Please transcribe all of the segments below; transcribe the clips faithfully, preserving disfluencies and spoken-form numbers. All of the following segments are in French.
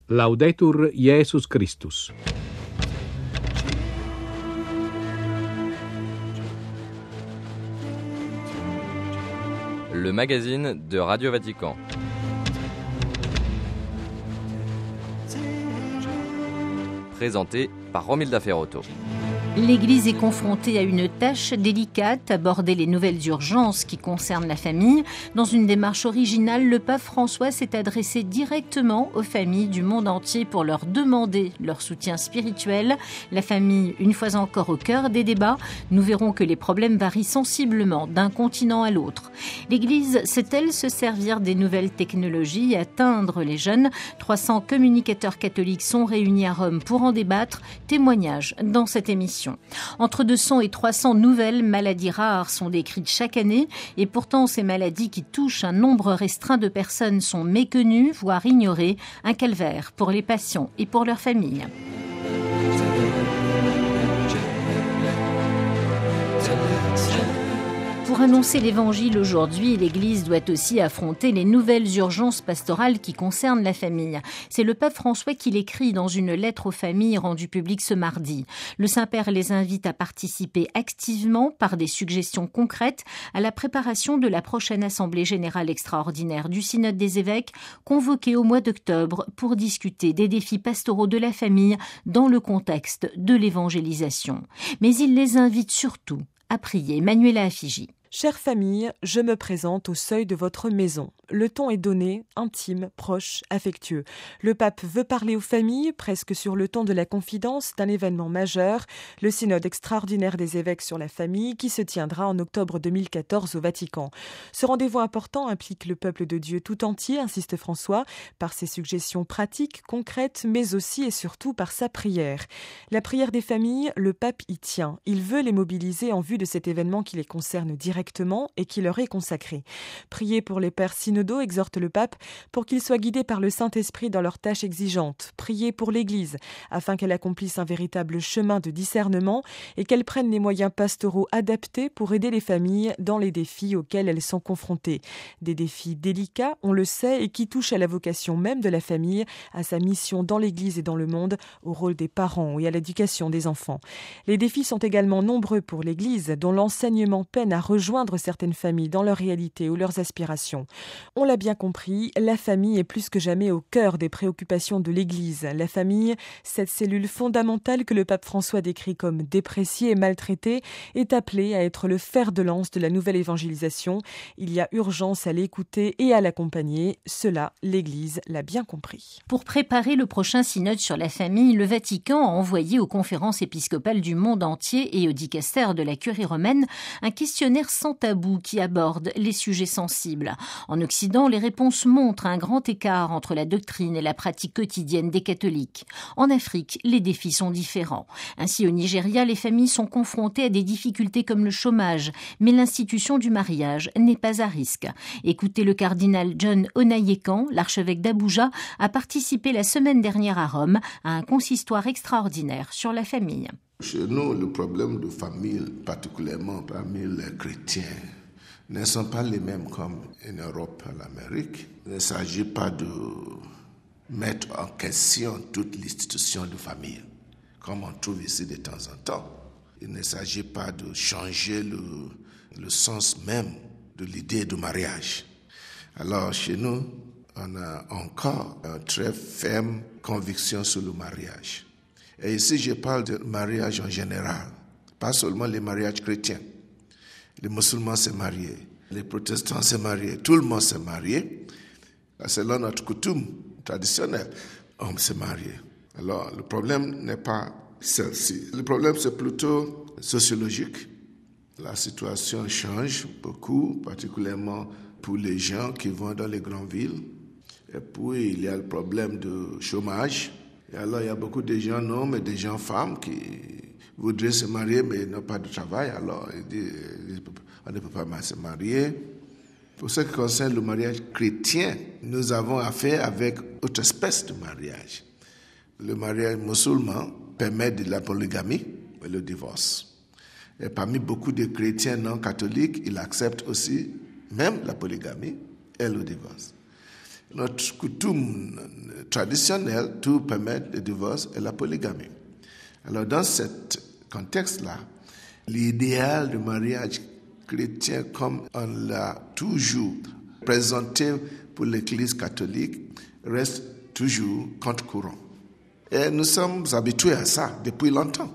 Laudetur Jesus Christus. Le magazine de Radio Vatican. Présenté par Romilda Ferrotto. L'Église est confrontée à une tâche délicate, aborder les nouvelles urgences qui concernent la famille. Dans une démarche originale, le pape François s'est adressé directement aux familles du monde entier pour leur demander leur soutien spirituel. La famille, une fois encore au cœur des débats, nous verrons que les problèmes varient sensiblement d'un continent à l'autre. L'Église sait-elle se servir des nouvelles technologies et atteindre les jeunes ? trois cents communicateurs catholiques sont réunis à Rome pour en débattre. Témoignage dans cette émission. Entre deux cents et trois cents nouvelles maladies rares sont décrites chaque année et pourtant ces maladies qui touchent un nombre restreint de personnes sont méconnues, voire ignorées. Un calvaire pour les patients et pour leurs familles. Pour annoncer l'Évangile aujourd'hui, l'Église doit aussi affronter les nouvelles urgences pastorales qui concernent la famille. C'est le pape François qui l'écrit dans une lettre aux familles rendue publique ce mardi. Le Saint-Père les invite à participer activement par des suggestions concrètes à la préparation de la prochaine Assemblée générale extraordinaire du Synode des évêques, convoquée au mois d'octobre pour discuter des défis pastoraux de la famille dans le contexte de l'évangélisation. Mais il les invite surtout à prier. Manuela Affigi. Chère famille, je me présente au seuil de votre maison. Le ton est donné, intime, proche, affectueux. Le pape veut parler aux familles, presque sur le ton de la confidence d'un événement majeur, le synode extraordinaire des évêques sur la famille qui se tiendra en octobre deux mille quatorze au Vatican. Ce rendez-vous important implique le peuple de Dieu tout entier, insiste François, par ses suggestions pratiques, concrètes, mais aussi et surtout par sa prière. La prière des familles, le pape y tient. Il veut les mobiliser en vue de cet événement qui les concerne directement. Directement et qui leur est consacré. Priez pour les pères synodaux, exhorte le pape, pour qu'ils soient guidés par le Saint-Esprit dans leurs tâches exigeantes. Priez pour l'Église, afin qu'elle accomplisse un véritable chemin de discernement et qu'elle prenne les moyens pastoraux adaptés pour aider les familles dans les défis auxquels elles sont confrontées. Des défis délicats, on le sait, et qui touchent à la vocation même de la famille, à sa mission dans l'Église et dans le monde, au rôle des parents et à l'éducation des enfants. Les défis sont également nombreux pour l'Église, dont l'enseignement peine à rejoindre joindre certaines familles dans leur réalité ou leurs aspirations. On l'a bien compris, la famille est plus que jamais au cœur des préoccupations de l'Église. La famille, cette cellule fondamentale que le pape François décrit comme dépréciée et maltraitée, est appelée à être le fer de lance de la nouvelle évangélisation. Il y a urgence à l'écouter et à l'accompagner. Cela, l'Église l'a bien compris. Pour préparer le prochain synode sur la famille, le Vatican a envoyé aux conférences épiscopales du monde entier et au dicastère de la Curie romaine un questionnaire sans tabou qui aborde les sujets sensibles. En Occident, les réponses montrent un grand écart entre la doctrine et la pratique quotidienne des catholiques. En Afrique, les défis sont différents. Ainsi, au Nigeria, les familles sont confrontées à des difficultés comme le chômage, mais l'institution du mariage n'est pas à risque. Écoutez, le cardinal John Onayekan, l'archevêque d'Abuja, a participé la semaine dernière à Rome à un consistoire extraordinaire sur la famille. Chez nous, le problème de famille, particulièrement parmi les chrétiens, ne sont pas les mêmes comme en Europe et en Amérique. Il ne s'agit pas de mettre en question toute l'institution de famille, comme on trouve ici de temps en temps. Il ne s'agit pas de changer le, le sens même de l'idée de mariage. Alors, chez nous, on a encore une très ferme conviction sur le mariage. Et ici, je parle de mariage en général, pas seulement les mariages chrétiens. Les musulmans s'est mariés, les protestants s'est mariés, tout le monde s'est marié. Selon notre coutume traditionnelle, on s'est marié. Alors, le problème n'est pas celle-ci. Le problème, c'est plutôt sociologique. La situation change beaucoup, particulièrement pour les gens qui vont dans les grandes villes. Et puis, il y a le problème de chômage. Et alors, il y a beaucoup de gens, non, mais des gens femmes qui voudraient se marier, mais n'ont pas de travail. Alors, ils disent, on ne peut pas se marier. Pour ce qui concerne le mariage chrétien, nous avons affaire avec autre espèce de mariage. Le mariage musulman permet de la polygamie et le divorce. Et parmi beaucoup de chrétiens non catholiques, ils acceptent aussi même la polygamie et le divorce. notre coutume traditionnelle, tout permet le divorce et la polygamie. Alors dans ce contexte-là, l'idéal du mariage chrétien, comme on l'a toujours présenté pour l'Église catholique, reste toujours contre-courant. Et nous sommes habitués à ça depuis longtemps.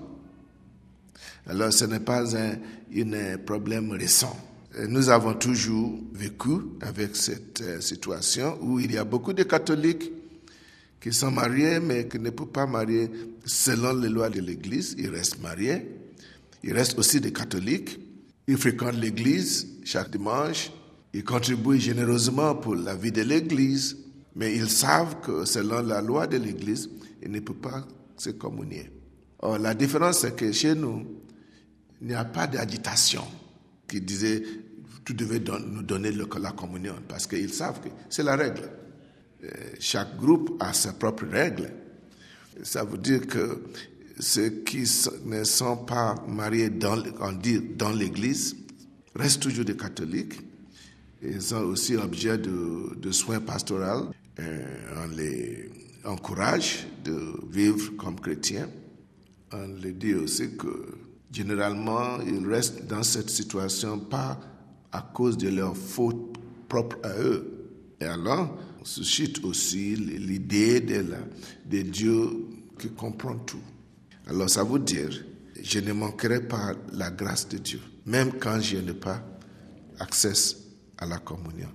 Alors ce n'est pas un, un problème récent. Nous avons toujours vécu avec cette situation où il y a beaucoup de catholiques qui sont mariés mais qui ne peuvent pas marier selon les lois de l'Église. Ils restent mariés. Il reste aussi des catholiques. Ils fréquentent l'église chaque dimanche. Ils contribuent généreusement pour la vie de l'église. Mais ils savent que selon la loi de l'église, ils ne peuvent pas se communier. Or, la différence, c'est que chez nous, il n'y a pas d'agitation qui disait tu devais don- nous donner le, la communion. Parce qu'ils savent que c'est la règle. Euh, chaque groupe a ses propres règles. Ça veut dire que ceux qui ne sont pas mariés dans, on dit, dans l'Église restent toujours des catholiques. Ils sont aussi objets de, de soins pastoraux. Euh, on les encourage de vivre comme chrétiens. On les dit aussi que généralement, ils restent dans cette situation pas à cause de leurs fautes propres à eux. Et alors, on suscite aussi l'idée de, la, de Dieu qui comprend tout. Alors ça veut dire, je ne manquerai pas la grâce de Dieu, même quand je n'ai pas accès à la communion.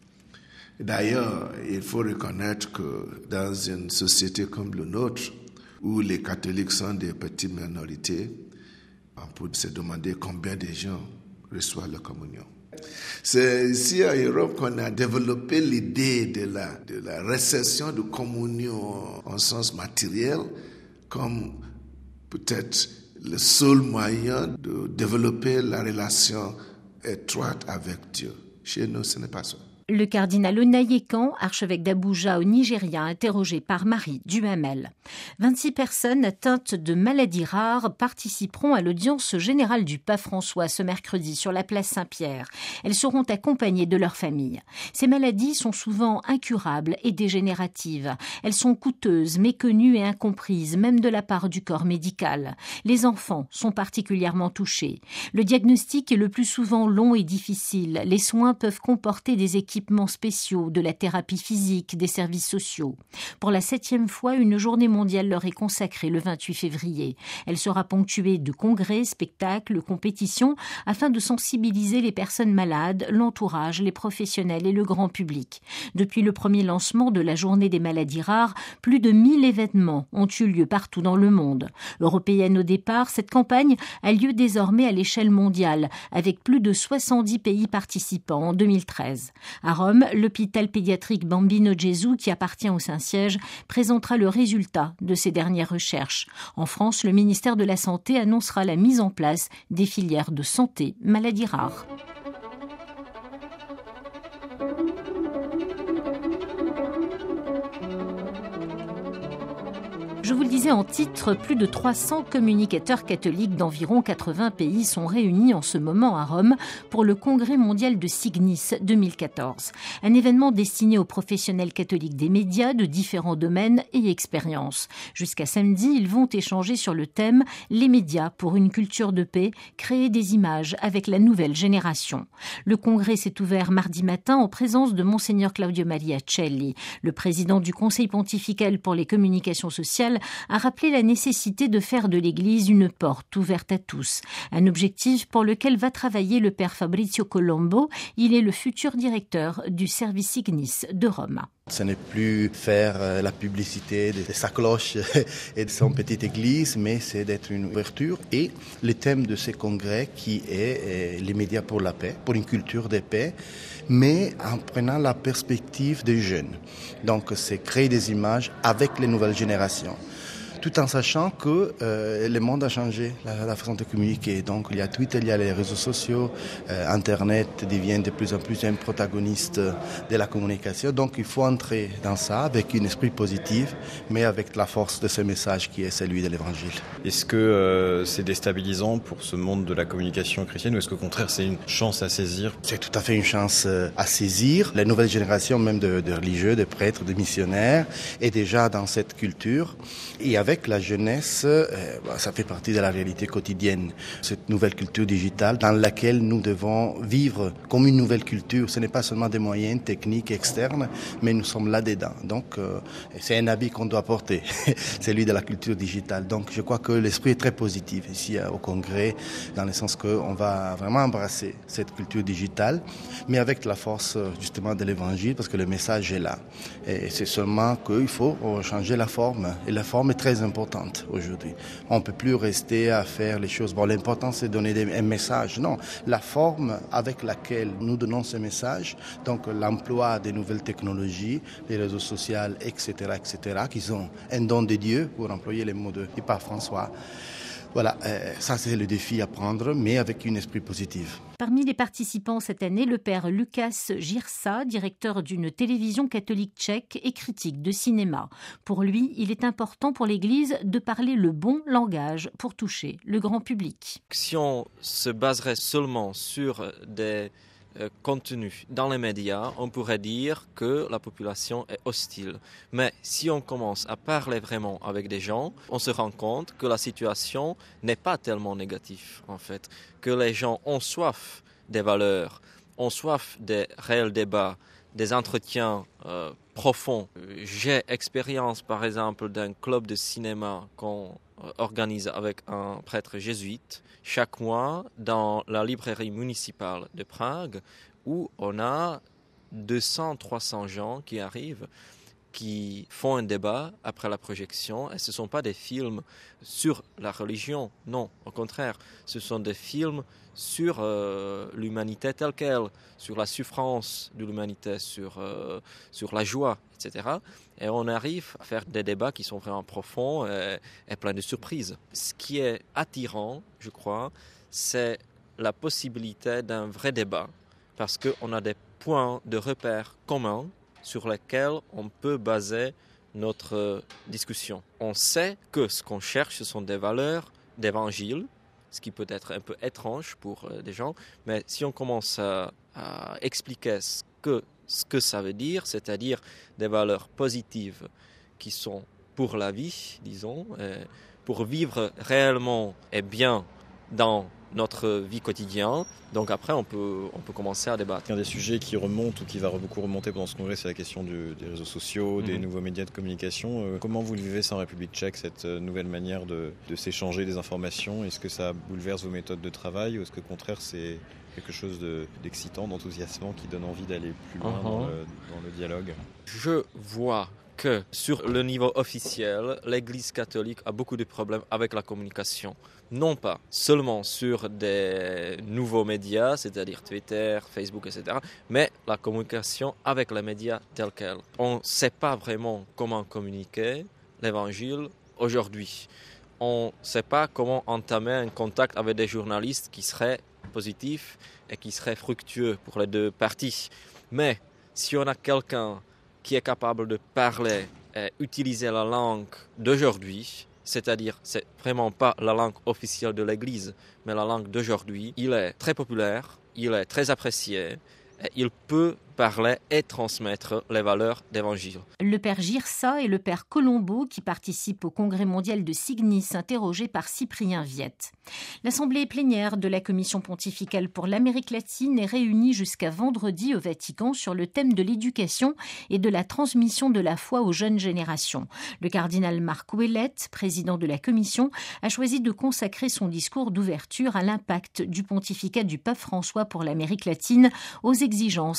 D'ailleurs, il faut reconnaître que dans une société comme le nôtre, où les catholiques sont des petites minorités, on peut se demander combien de gens reçoivent la communion. C'est ici en Europe qu'on a développé l'idée de la, de la réception de communion en sens matériel comme peut-être le seul moyen de développer la relation étroite avec Dieu. Chez nous, ce n'est pas ça. Le cardinal Onayekan, archevêque d'Abuja au Nigeria, interrogé par Marie Duhamel. vingt-six personnes atteintes de maladies rares participeront à l'audience générale du pape François ce mercredi sur la place Saint-Pierre. Elles seront accompagnées de leurs familles. Ces maladies sont souvent incurables et dégénératives. Elles sont coûteuses, méconnues et incomprises, même de la part du corps médical. Les enfants sont particulièrement touchés. Le diagnostic est le plus souvent long et difficile. Les soins peuvent comporter des équipements spéciaux, de la thérapie physique, des services sociaux. Pour la septième fois, une journée mondiale leur est consacrée le vingt-huit février. Elle sera ponctuée de congrès, spectacles, compétitions, afin de sensibiliser les personnes malades, l'entourage, les professionnels et le grand public. Depuis le premier lancement de la journée des maladies rares, plus de mille événements ont eu lieu partout dans le monde. Européenne au départ, cette campagne a lieu désormais à l'échelle mondiale, avec plus de soixante-dix pays participants en deux mille treize. À Rome, l'hôpital pédiatrique Bambino Gesù, qui appartient au Saint-Siège, présentera le résultat de ces dernières recherches. En France, le ministère de la Santé annoncera la mise en place des filières de santé maladies rares. Je vous le disais en titre, plus de trois cents communicateurs catholiques d'environ quatre-vingts pays sont réunis en ce moment à Rome pour le Congrès mondial de Signis deux mille quatorze. Un événement destiné aux professionnels catholiques des médias de différents domaines et expériences. Jusqu'à samedi, ils vont échanger sur le thème « Les médias pour une culture de paix, créer des images avec la nouvelle génération ». Le congrès s'est ouvert mardi matin en présence de Monseigneur Claudio Maria Celli. Le président du Conseil pontifical pour les communications sociales a rappelé la nécessité de faire de l'Église une porte ouverte à tous. Un objectif pour lequel va travailler le père Fabrizio Colombo. Il est le futur directeur du service Signis de Rome. Ce n'est plus faire la publicité de sa cloche et de son petite église, mais c'est d'être une ouverture. Et le thème de ce congrès qui est les médias pour la paix, pour une culture de paix, mais en prenant la perspective des jeunes. Donc c'est créer des images avec les nouvelles générations. tout en sachant que euh, le monde a changé, la, la façon de communiquer. Donc il y a Twitter, il y a les réseaux sociaux, euh, Internet devient de plus en plus un protagoniste de la communication. Donc il faut entrer dans ça avec un esprit positif, mais avec la force de ce message qui est celui de l'Évangile. Est-ce que euh, c'est déstabilisant pour ce monde de la communication chrétienne ou est-ce qu'au contraire c'est une chance à saisir? C'est tout à fait une chance euh, à saisir. La nouvelle génération même de, de religieux, de prêtres, de missionnaires est déjà dans cette culture. Et avec la jeunesse, euh, bah, ça fait partie de la réalité quotidienne. Cette nouvelle culture digitale dans laquelle nous devons vivre comme une nouvelle culture. Ce n'est pas seulement des moyens techniques externes, mais nous sommes là-dedans. Donc euh, c'est un habit qu'on doit porter, celui de la culture digitale. Donc je crois que l'esprit est très positif ici au Congrès, dans le sens qu'on va vraiment embrasser cette culture digitale, mais avec la force justement de l'Évangile, parce que le message est là. Et c'est seulement qu'il faut changer la forme. Et la forme est très importante aujourd'hui. On ne peut plus rester à faire les choses. Bon, l'important c'est de donner des, un message. Non, la forme avec laquelle nous donnons ce message, donc l'emploi des nouvelles technologies, les réseaux sociaux, et cetera, et cetera, qui sont un don de Dieu, pour employer les mots de Pape François. Voilà, euh, ça c'est le défi à prendre, mais avec un esprit positif. Parmi les participants cette année, le père Lukáš Jirsa, directeur d'une télévision catholique tchèque et critique de cinéma. Pour lui, il est important pour l'Église de parler le bon langage pour toucher le grand public. Si on se baserait seulement sur des contenu dans les médias, on pourrait dire que la population est hostile. Mais si on commence à parler vraiment avec des gens, on se rend compte que la situation n'est pas tellement négative, en fait. Que les gens ont soif des valeurs, ont soif des réels débats, des entretiens euh, profonds. J'ai expérience, par exemple, d'un club de cinéma qu'on organise avec un prêtre jésuite chaque mois dans la librairie municipale de Prague, où on a deux cents à trois cents gens qui arrivent, qui font un débat après la projection. Et ce ne sont pas des films sur la religion, non, au contraire, ce sont des films sur euh, l'humanité telle qu'elle, sur la souffrance de l'humanité, sur, euh, sur la joie, et cetera. Et on arrive à faire des débats qui sont vraiment profonds et, et pleins de surprises. Ce qui est attirant, je crois, c'est la possibilité d'un vrai débat, parce qu'on a des points de repère communs sur lesquels on peut baser notre discussion. On sait que ce qu'on cherche, ce sont des valeurs d'évangile, ce qui peut être un peu étrange pour des gens, mais si on commence à, à expliquer ce que, ce que ça veut dire, c'est-à-dire des valeurs positives qui sont pour la vie, disons, pour vivre réellement et bien dans notre vie quotidienne. Donc après, on peut, on peut commencer à débattre. Un des sujets qui remonte ou qui va beaucoup remonter pendant ce congrès, c'est la question du, des réseaux sociaux, mmh. des nouveaux médias de communication. Euh, comment vous le vivez ça en République tchèque, cette nouvelle manière de, de s'échanger des informations? Est-ce que ça bouleverse vos méthodes de travail ou est-ce que au contraire c'est quelque chose de, d'excitant, d'enthousiasmant qui donne envie d'aller plus loin uh-huh. dans, le, dans le dialogue? Je vois que sur le niveau officiel, l'Église catholique a beaucoup de problèmes avec la communication. Non pas seulement sur des nouveaux médias, c'est-à-dire Twitter, Facebook, et cetera, mais la communication avec les médias tels quels. On ne sait pas vraiment comment communiquer l'Évangile aujourd'hui. On ne sait pas comment entamer un contact avec des journalistes qui seraient positifs et qui seraient fructueux pour les deux parties. Mais si on a quelqu'un qui est capable de parler et utiliser la langue d'aujourd'hui, c'est-à-dire c'est vraiment pas la langue officielle de l'Église, mais la langue d'aujourd'hui, il est très populaire, il est très apprécié, et il peut parler et transmettre les valeurs d'évangile. Le père Jirsa et le père Colombo, qui participent au congrès mondial de Signis, interrogés par Cyprien Viette. L'assemblée plénière de la commission pontificale pour l'Amérique latine est réunie jusqu'à vendredi au Vatican sur le thème de l'éducation et de la transmission de la foi aux jeunes générations. Le cardinal Marc Ouellet, président de la commission, a choisi de consacrer son discours d'ouverture à l'impact du pontificat du pape François pour l'Amérique latine, aux exigences et aux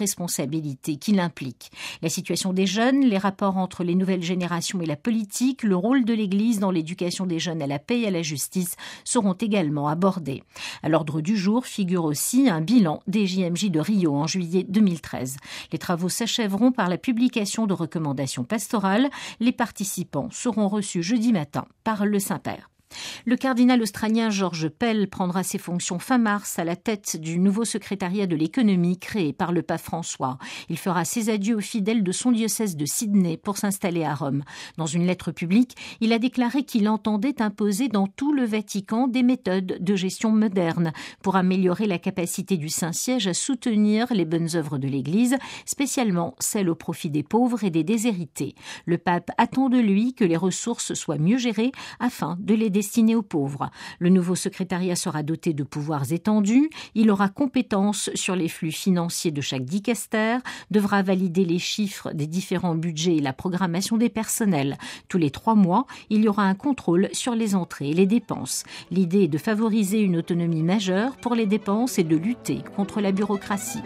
responsabilités qui l'impliquent. La situation des jeunes, les rapports entre les nouvelles générations et la politique, le rôle de l'Église dans l'éducation des jeunes à la paix et à la justice seront également abordés. À l'ordre du jour figure aussi un bilan des J M J de Rio en juillet deux mille treize. Les travaux s'achèveront par la publication de recommandations pastorales. Les participants seront reçus jeudi matin par le Saint-Père. Le cardinal australien George Pell prendra ses fonctions fin mars à la tête du nouveau secrétariat de l'économie créé par le pape François. Il fera ses adieux aux fidèles de son diocèse de Sydney pour s'installer à Rome. Dans une lettre publique, il a déclaré qu'il entendait imposer dans tout le Vatican des méthodes de gestion modernes pour améliorer la capacité du Saint-Siège à soutenir les bonnes œuvres de l'Église, spécialement celles au profit des pauvres et des déshérités. Le pape attend de lui que les ressources soient mieux gérées afin de les destiné aux pauvres. Le nouveau secrétariat sera doté de pouvoirs étendus. Il aura compétence sur les flux financiers de chaque dicaster, devra valider les chiffres des différents budgets et la programmation des personnels. Tous les trois mois, il y aura un contrôle sur les entrées et les dépenses. L'idée est de favoriser une autonomie majeure pour les dépenses et de lutter contre la bureaucratie.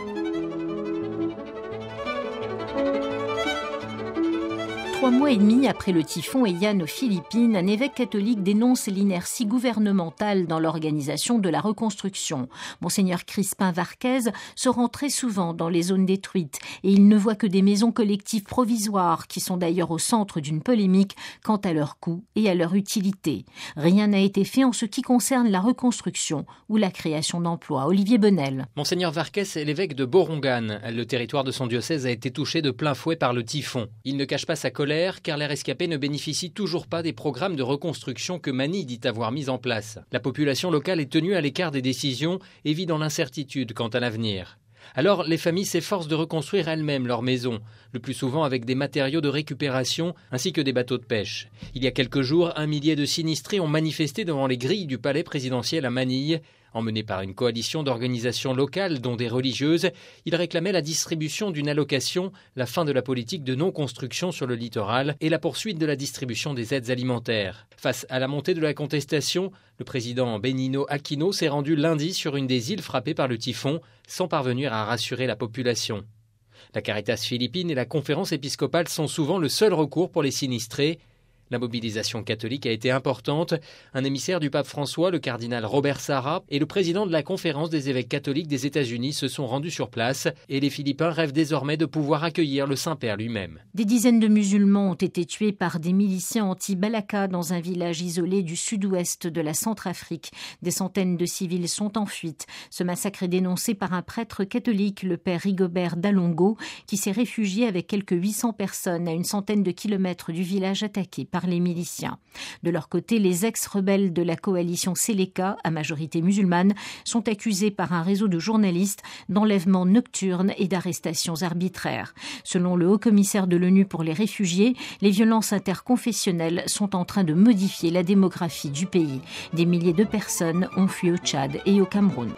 Trois mois et demi après le typhon Haiyan aux Philippines, un évêque catholique dénonce l'inertie gouvernementale dans l'organisation de la reconstruction. Monseigneur Crispin Varquez se rend très souvent dans les zones détruites et il ne voit que des maisons collectives provisoires qui sont d'ailleurs au centre d'une polémique quant à leur coût et à leur utilité. Rien n'a été fait en ce qui concerne la reconstruction ou la création d'emplois. Olivier Bonnel. Monseigneur Varquez est l'évêque de Borongan. Le territoire de son diocèse a été touché de plein fouet par le typhon. Il ne cache pas sa colère car les rescapés ne bénéficient toujours pas des programmes de reconstruction que Manille dit avoir mis en place. La population locale est tenue à l'écart des décisions et vit dans l'incertitude quant à l'avenir. Alors, les familles s'efforcent de reconstruire elles-mêmes leurs maisons, le plus souvent avec des matériaux de récupération ainsi que des bateaux de pêche. Il y a quelques jours, un millier de sinistrés ont manifesté devant les grilles du palais présidentiel à Manille. Emmenés par une coalition d'organisations locales, dont des religieuses, ils réclamaient la distribution d'une allocation, la fin de la politique de non-construction sur le littoral et la poursuite de la distribution des aides alimentaires. Face à la montée de la contestation, le président Benigno Aquino s'est rendu lundi sur une des îles frappées par le typhon, sans parvenir à rassurer la population. La Caritas philippine et la conférence épiscopale sont souvent le seul recours pour les sinistrés. La mobilisation catholique a été importante. Un émissaire du pape François, le cardinal Robert Sarah, et le président de la conférence des évêques catholiques des États-Unis se sont rendus sur place et les Philippins rêvent désormais de pouvoir accueillir le Saint-Père lui-même. Des dizaines de musulmans ont été tués par des miliciens anti-Balaka dans un village isolé du sud-ouest de la Centrafrique. Des centaines de civils sont en fuite. Ce massacre est dénoncé par un prêtre catholique, le père Rigobert Dalongo, qui s'est réfugié avec quelques huit cents personnes à une centaine de kilomètres du village attaqué par les miliciens. De leur côté, les ex-rebelles de la coalition Seleka, à majorité musulmane, sont accusés par un réseau de journalistes d'enlèvements nocturnes et d'arrestations arbitraires. Selon le haut-commissaire de l'ONU pour les réfugiés, les violences interconfessionnelles sont en train de modifier la démographie du pays. Des milliers de personnes ont fui au Tchad et au Cameroun.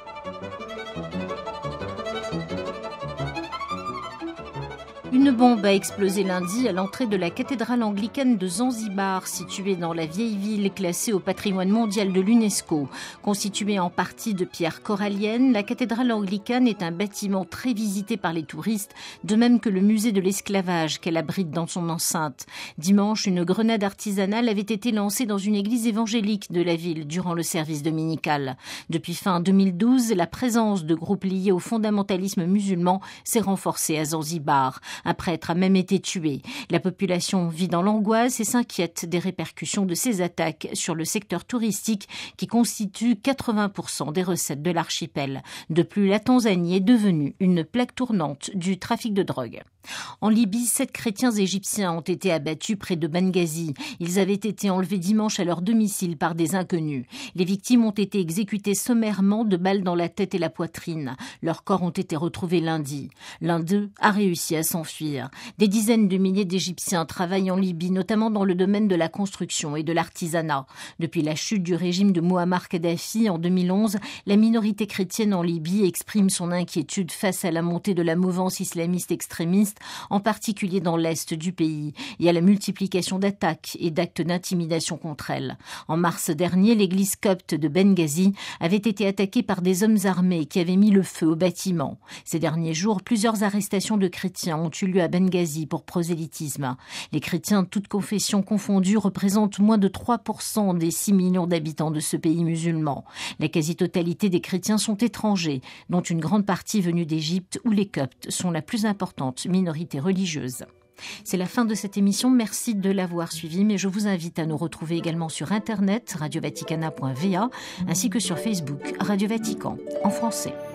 Une bombe a explosé lundi à l'entrée de la cathédrale anglicane de Zanzibar, située dans la vieille ville classée au patrimoine mondial de l'UNESCO. Constituée en partie de pierres coralliennes, la cathédrale anglicane est un bâtiment très visité par les touristes, de même que le musée de l'esclavage qu'elle abrite dans son enceinte. Dimanche, une grenade artisanale avait été lancée dans une église évangélique de la ville durant le service dominical. Depuis fin deux mille douze, la présence de groupes liés au fondamentalisme musulman s'est renforcée à Zanzibar. Un prêtre a même été tué. La population vit dans l'angoisse et s'inquiète des répercussions de ces attaques sur le secteur touristique qui constitue quatre-vingts pour cent des recettes de l'archipel. De plus, la Tanzanie est devenue une plaque tournante du trafic de drogue. En Libye, sept chrétiens égyptiens ont été abattus près de Benghazi. Ils avaient été enlevés dimanche à leur domicile par des inconnus. Les victimes ont été exécutées sommairement de balles dans la tête et la poitrine. Leurs corps ont été retrouvés lundi. L'un d'eux a réussi à s'enfuir. Des dizaines de milliers d'Égyptiens travaillent en Libye, notamment dans le domaine de la construction et de l'artisanat. Depuis la chute du régime de Mouammar Kadhafi en deux mille onze, la minorité chrétienne en Libye exprime son inquiétude face à la montée de la mouvance islamiste extrémiste islamistes, en particulier dans l'est du pays, et à la multiplication d'attaques et d'actes d'intimidation contre elles. En mars dernier, l'église copte de Benghazi avait été attaquée par des hommes armés qui avaient mis le feu au bâtiment. Ces derniers jours, plusieurs arrestations de chrétiens ont eu lieu à Benghazi pour prosélytisme. Les chrétiens, toutes confessions confondues, représentent moins de trois pour cent des six millions d'habitants de ce pays musulman. La quasi-totalité des chrétiens sont étrangers, dont une grande partie venue d'Égypte où les coptes sont la plus importante minorité religieuse. C'est la fin de cette émission, merci de l'avoir suivi, mais je vous invite à nous retrouver également sur internet radio vaticana point v a ainsi que sur Facebook Radio Vatican en français.